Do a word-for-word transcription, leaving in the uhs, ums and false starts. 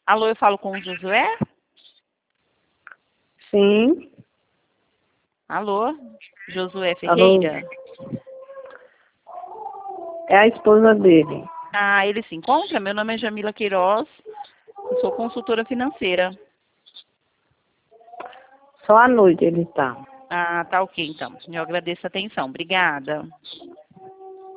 Alô, eu falo com o Josué? Sim. Alô, Josué Alô. Ferreira? É a esposa dele. Ah, ele se encontra? Meu nome é Jamila Queiroz, eu sou consultora financeira. Só à noite ele tá. Ah, tá ok então. Eu agradeço a atenção. Obrigada.